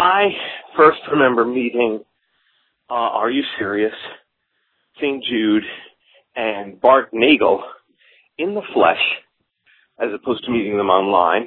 I first remember meeting Are You Serious, St. Jude, and Bart Nagel in the flesh, as opposed to meeting them online.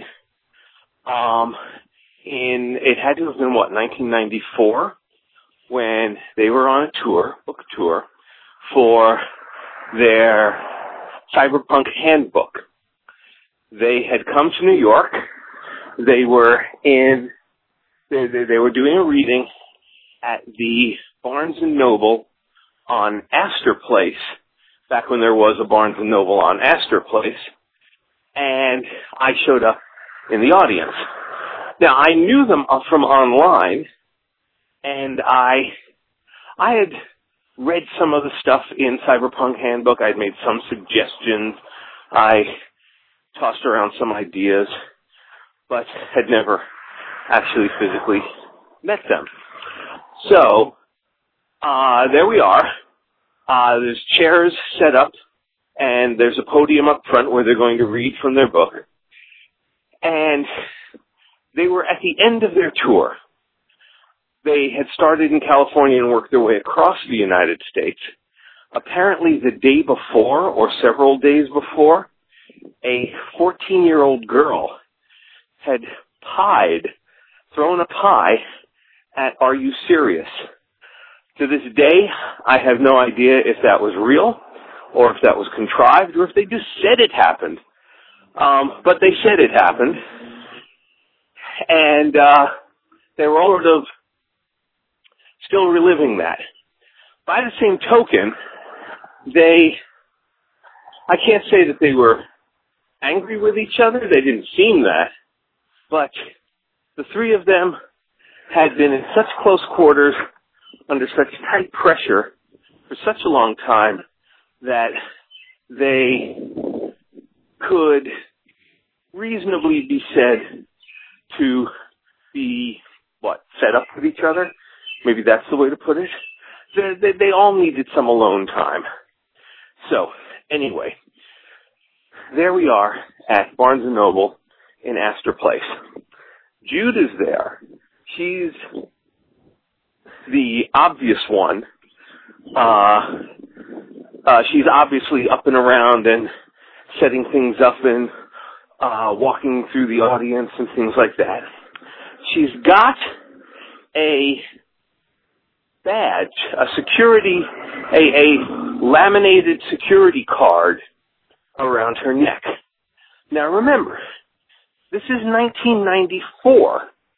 It had to have been, 1994, when they were on a book tour, for their Cyberpunk Handbook. They had come to New York. They were they were doing a reading at the Barnes & Noble on Astor Place, back when there was a Barnes & Noble on Astor Place, and I showed up in the audience. Now, I knew them from online, and I had read some of the stuff in Cyberpunk Handbook. I had made some suggestions. I tossed around some ideas, but had never actually physically met them. So, there we are. There's chairs set up, and there's a podium up front where they're going to read from their book. And they were at the end of their tour. They had started in California and worked their way across the United States. Apparently the day before, or several days before, a 14-year-old girl had thrown a pie at Are You Serious? To this day, I have no idea if that was real, or if that was contrived, or if they just said it happened. But they said it happened. And they were all sort of still reliving that. By the same token, I can't say that they were angry with each other. They didn't seem that. But the three of them had been in such close quarters, under such tight pressure, for such a long time, that they could reasonably be said to be, fed up with each other? Maybe that's the way to put it. They all needed some alone time. So, anyway, there we are at Barnes & Noble in Astor Place. Jude is there. She's the obvious one. She's obviously up and around and setting things up and walking through the audience and things like that. She's got a badge, a laminated security card around her neck. Now remember, this is 1994.